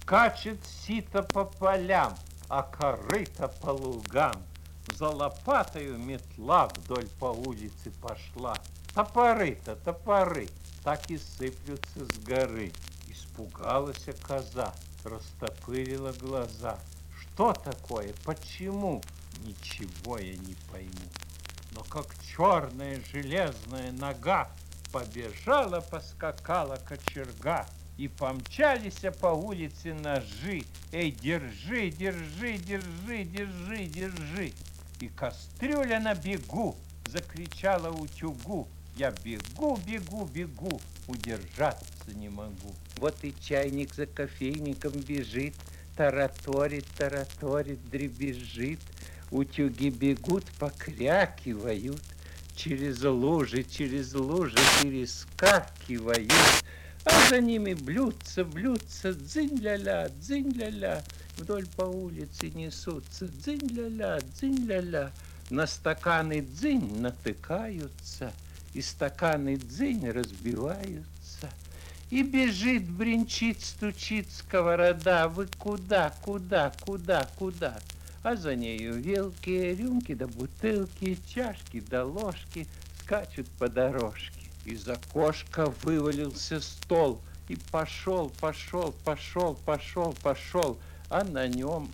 Скачет сито по полям, а корыто по лугам. За лопатою метла вдоль по улице пошла. Топоры-то, топоры, так и сыплются с горы. Испугалась коза, растопырила глаза. Что такое? Почему? Ничего я не пойму. Но как черная железная нога побежала, поскакала кочерга, и помчались по улице ножи. Эй, держи, держи, держи, держи, держи. И кастрюля на бегу закричала утюгу. Я бегу, бегу, бегу, удержаться не могу. Вот и чайник за кофейником бежит, тараторит, тараторит, дребезжит. Утюги бегут, покрякивают, через лужи перескакивают, а за ними блюдца, блюдца, дзынь-ля-ля, дзынь-ля-ля, вдоль по улице несутся, дзынь-ля-ля, дзынь-ля-ля, на стаканы дзынь натыкаются, и стаканы дзынь разбиваются. И бежит, бренчит, стучит сковорода. Вы куда, куда, куда, куда? А за нею вилки, рюмки да бутылки, чашки да ложки скачут по дорожке. Из окошка вывалился стол, и пошел, пошел, пошел, пошел, пошел. А на нем,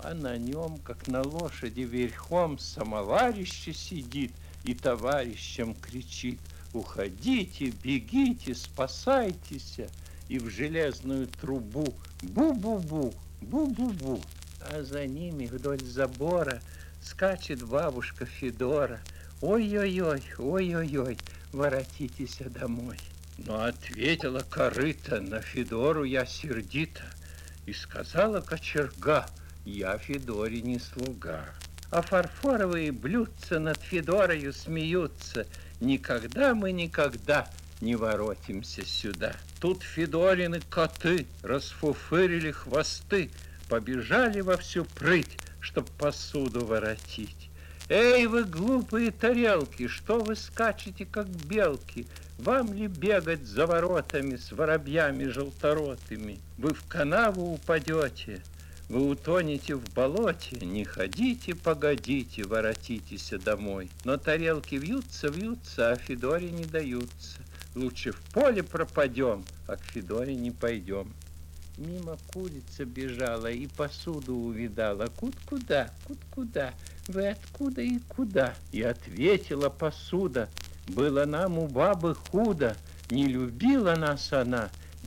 как на лошади верхом, самоварище сидит и товарищам кричит: уходите, бегите, спасайтесь. И в железную трубу бу-бу-бу, бу-бу-бу. А за ними вдоль забора скачет бабушка Федора. Ой-ой-ой, ой-ой-ой, воротитесь домой. Но ответила корыто на Федору я сердито, и сказала кочерга: я Федоре не слуга. А фарфоровые блюдца над Федорою смеются. Никогда мы никогда не воротимся сюда. Тут Федорины коты расфуфырили хвосты, побежали во всю прыть, чтоб посуду воротить. Эй, вы глупые тарелки, что вы скачете, как белки? Вам ли бегать за воротами с воробьями желторотыми? Вы в канаву упадете, вы утонете в болоте. Не ходите, погодите, воротитесь домой. Но тарелки вьются, вьются, а Федоре не даются. Лучше в поле пропадем, а к Федоре не пойдем. Мимо курица бежала и посуду увидала. Куда, куда, вы откуда и куда? И ответила посуда: было нам у бабы худо, не любила нас она,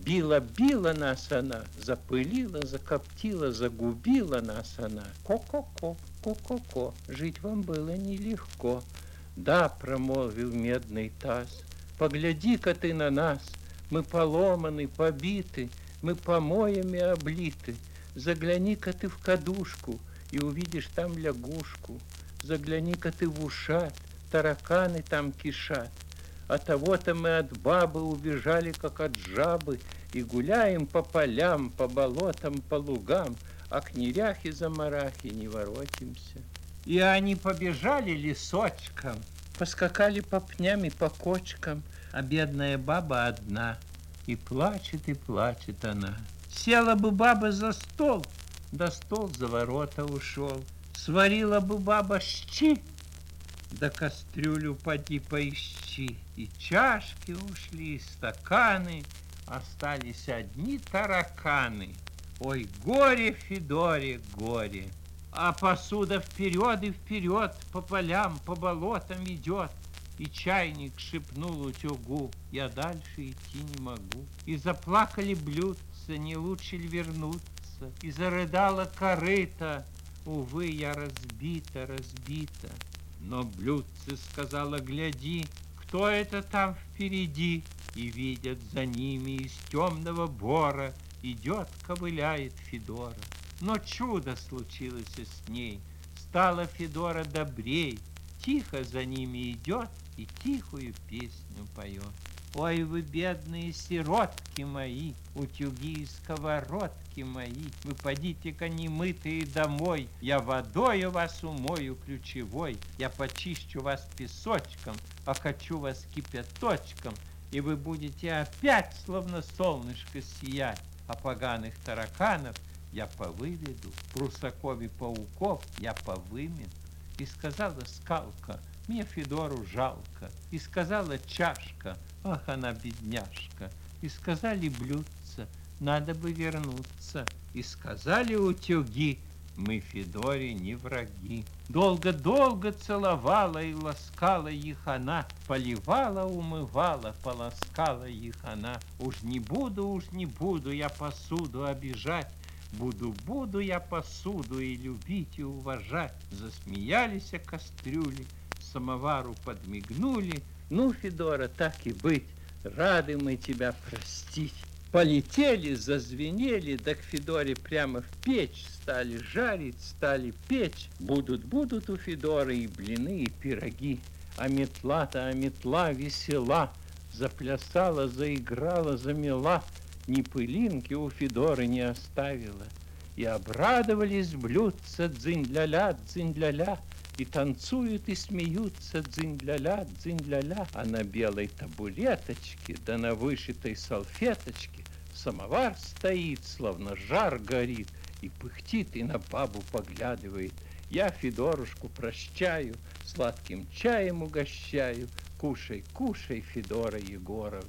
била нас она, запылила, закоптила, загубила нас она. Ко-ко-ко, ко-ко-ко, жить вам было нелегко. Да, промолвил медный таз, погляди-ка ты на нас, мы поломаны, побиты, мы помоями облиты. Загляни-ка ты в кадушку и увидишь там лягушку. Загляни-ка ты в ушат, тараканы там кишат. А того-то мы от бабы убежали, как от жабы, и гуляем по полям, по болотам, по лугам, а к неряхе-замарахе не воротимся. И они побежали лесочком, поскакали по пням и по кочкам, а бедная баба одна, и плачет она. Села бы баба за стол, да стол за ворота ушел. Сварила бы баба щи, да кастрюлю поди поищи. И чашки ушли, и стаканы, остались одни тараканы. Ой, горе Федоре, горе! А посуда вперед и вперед по полям, по болотам идет. И чайник шепнул утюгу: я дальше идти не могу. И заплакали блюдца: не лучше ли вернуться? И зарыдала корыто: увы, я разбита, разбита. Но блюдце сказала: гляди, кто это там впереди? И видят, за ними из темного бора идет, ковыляет Федора. Но чудо случилось с ней, стала Федора добрей, тихо за ними идет и тихую песню поет. Ой, вы бедные сиротки мои, утюги и сковородки мои, вы подите-ка немытые домой, я водою вас умою ключевой, я почищу вас песочком, окачу вас кипяточком, и вы будете опять, словно солнышко, сиять, а поганых тараканов я повыведу, прусаков и пауков я повымету. И сказала скалка, мне Федору жалко. И сказала чашка, ах, она бедняжка. И сказали блюдца, надо бы вернуться. И сказали утюги, мы Федоре не враги. Долго-долго целовала и ласкала их она, поливала, умывала, полоскала их она. Уж не буду я посуду обижать, буду я посуду и любить, и уважать. Засмеялись кастрюли, самовару подмигнули. Ну, Федора, так и быть, рады мы тебя простить. Полетели, зазвенели, да к Федоре прямо в печь стали жарить, стали печь. Будут у Федоры и блины, и пироги. А метла весела, заплясала, заиграла, замела, ни пылинки у Федоры не оставила. И обрадовались блюдца дзынь-ля-ля, и танцуют, и смеются дзынь-ля-ля, а на белой табуреточке, да на вышитой салфеточке самовар стоит, словно жар горит, и пыхтит, и на бабу поглядывает. Я Федорушку прощаю, сладким чаем угощаю. Кушай, кушай, Федора Егоровна.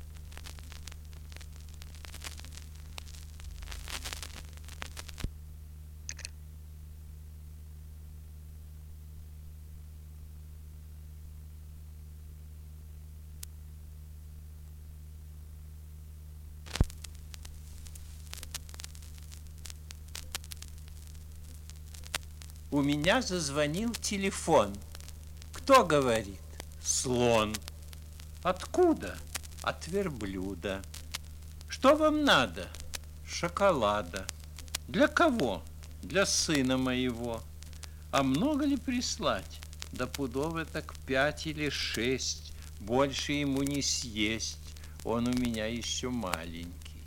У меня зазвонил телефон. Кто говорит? Слон. Откуда? От верблюда. Что вам надо? Шоколада. Для кого? Для сына моего. А много ли прислать? Да пудово так 5 или 6. Больше ему не съесть. Он у меня еще маленький.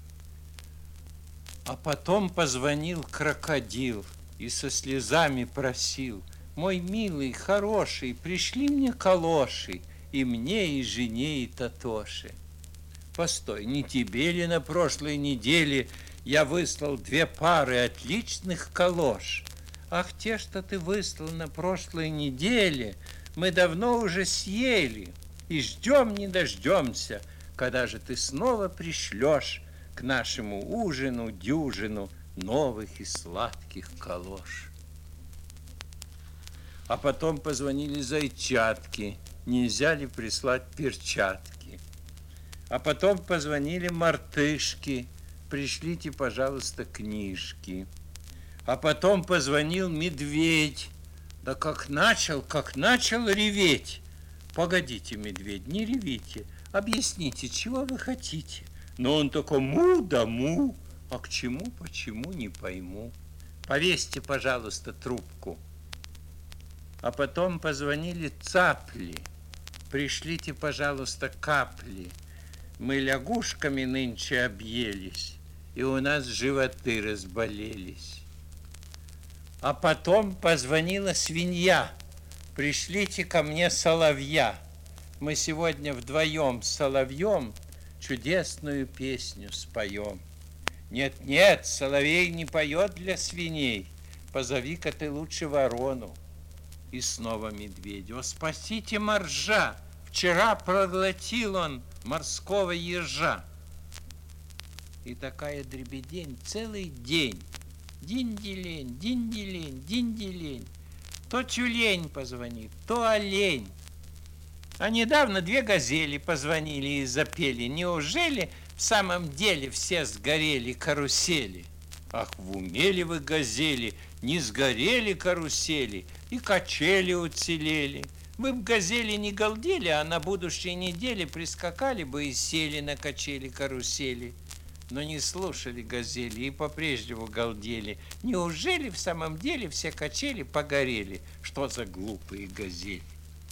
А потом позвонил крокодил и со слезами просил: мой милый, хороший, пришли мне калоши, и мне, и жене, и Татоше. Постой, не тебе ли на прошлой неделе я выслал 2 пары отличных калош? Ах, те, что ты выслал на прошлой неделе, мы давно уже съели, и ждем не дождемся, когда же ты снова пришлешь к нашему ужину дюжину новых и сладких калош. А потом позвонили зайчатки, нельзя ли прислать перчатки. А потом позвонили мартышки, пришлите, пожалуйста, книжки. А потом позвонил медведь, да как начал реветь. Погодите, медведь, не ревите, объясните, чего вы хотите. Но он такой му да му. А к чему, почему, не пойму. Повесьте, пожалуйста, трубку. А потом позвонили цапли. Пришлите, пожалуйста, капли. Мы лягушками нынче объелись, и у нас животы разболелись. А потом позвонила свинья. Пришлите ко мне соловья. Мы сегодня вдвоем с соловьем чудесную песню споем. Нет, соловей не поет для свиней. Позови-ка ты лучше ворону. И снова медведь. О, спасите моржа! Вчера проглотил он морского ежа. И такая дребедень целый день. Динь-делень, динь-делень, динь-делень. То тюлень позвонит, то олень. А недавно 2 газели позвонили и запели. Неужели в самом деле все сгорели карусели? Ах, в уме ли вы, газели, не сгорели карусели, и качели уцелели. Вы б, газели, не галдели, а на будущей неделе прискакали бы и сели на качели карусели. Но не слушали газели и по-прежнему галдели. Неужели в самом деле все качели погорели? Что за глупые газели?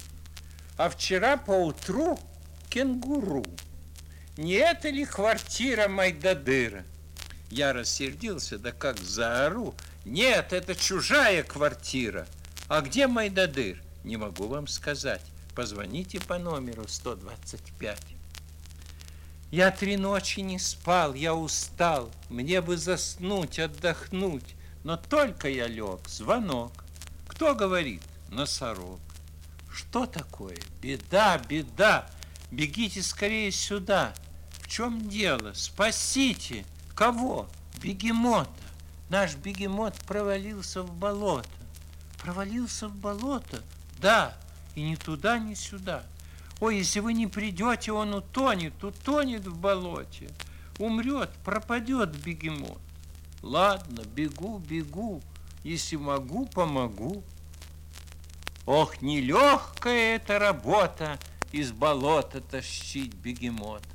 А вчера поутру кенгуру. Не это ли квартира Майдадыра? Я рассердился, да как заору. Нет, это чужая квартира. А где Майдадыр? Не могу вам сказать. Позвоните по номеру 125. Я 3 ночи не спал, я устал, мне бы заснуть, отдохнуть, но только я лег, звонок. Кто говорит? Носорог. Что такое? Беда, беда, бегите скорее сюда. В чем дело? Спасите! Кого? Бегемота. Наш бегемот провалился в болото. Провалился в болото? Да, и ни туда, ни сюда. Ой, если вы не придете, он утонет в болоте. Умрет, пропадет бегемот. Ладно, бегу, бегу. Если могу, помогу. Ох, нелегкая эта работа из болота тащить бегемота.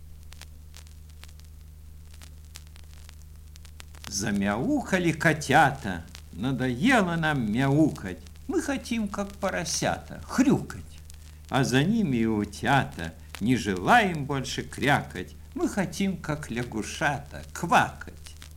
Замяукали котята, надоело нам мяукать. Мы хотим, как поросята, хрюкать. А за ними и утята, не желаем больше крякать. Мы хотим, как лягушата, квакать.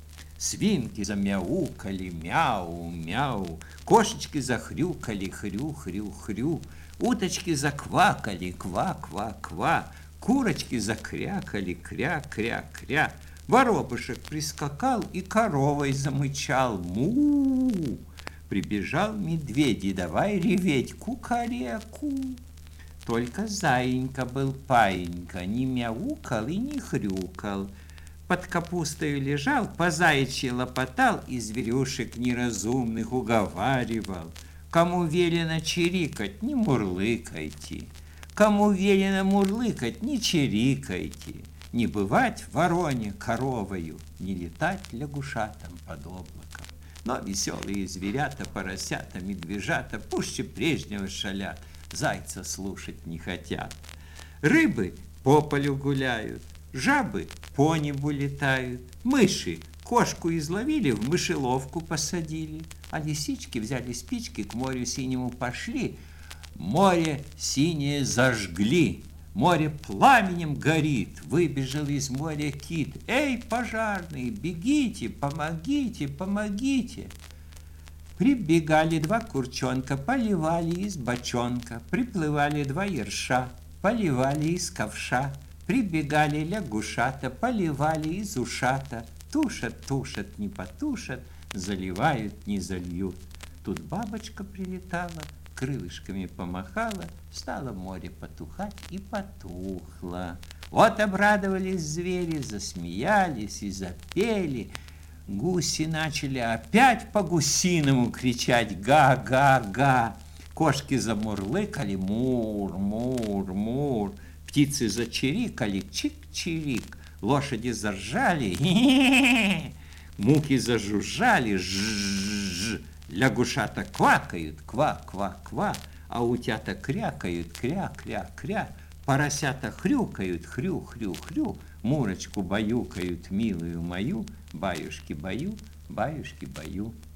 Свинки замяукали, мяу, мяу. Кошечки захрюкали, хрю, хрю, хрю. Уточки заквакали, ква, ква, ква. Курочки закрякали, кря, кря, кря. Воробушек прискакал и коровой замычал. Му! Прибежал медведь и давай реветь. Кукареку. Только заинька был паинька, не мяукал и не хрюкал. Под капустой лежал, по заячьи лопотал и зверюшек неразумных уговаривал. Кому велено чирикать, не мурлыкайте. Кому велено мурлыкать, не чирикайте. Не бывать вороне коровою, не летать лягушатам под облаком. Но веселые зверята, поросята, медвежата пуще прежнего шалят, зайца слушать не хотят. Рыбы по полю гуляют, жабы по небу летают, мыши кошку изловили, в мышеловку посадили, а лисички взяли спички, к морю синему пошли, море синее зажгли. Море пламенем горит, выбежал из моря кит. Эй, пожарные, бегите, помогите, помогите. Прибегали 2 курчонка, поливали из бочонка. Приплывали 2 ерша, поливали из ковша. Прибегали лягушата, поливали из ушата. Тушат, тушат, не потушат, заливают, не зальют. Тут бабочка прилетала, крылышками помахала, стало море потухать и потухло. Вот обрадовались звери, засмеялись и запели. Гуси начали опять по-гусиному кричать «га-га-га». Кошки замурлыкали «мур, мур, мур». Птицы зачирикали «чик-чирик». Лошади заржали «хе-хе-хе». Муки зажужжали «жжж». Лягушата квакают, ква-ква-ква, а утята крякают, кря-кря-кря, поросята хрюкают, хрю-хрю-хрю, мурочку баюкают, милую мою, баюшки-баю, баюшки-баю.